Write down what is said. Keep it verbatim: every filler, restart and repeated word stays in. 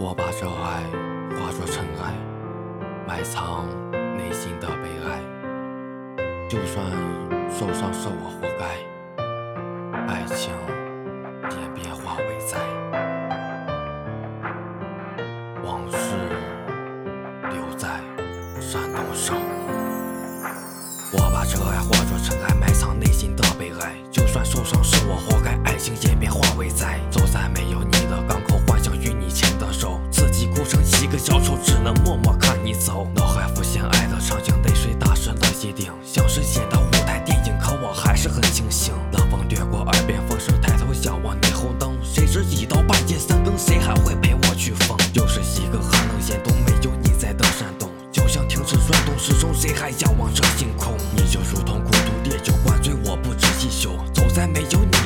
我把这爱化作尘埃，埋藏内心的悲哀。就算受伤是我活该，爱情演变化为灾，往事留在山洞上。我把这爱化作尘埃，埋藏内心的悲哀。就算受伤是我活该，爱情演变化为灾。走在没有你的港口，幻想与你牵的手，自己哭成一个小丑，只能默默看你走。脑海浮现爱的场景，泪水打湿了鞋顶，像是演的舞台电影，可我还是很清醒。冷风掠过耳边，风声抬头仰望霓虹灯，谁知一到半夜三更，谁还会陪我去疯？又是一个寒冷严冬，没有你在的山洞，就像停止转动时钟，谁还仰望着星空？你就如同孤独烈酒，灌醉我不止一宿。走在没有你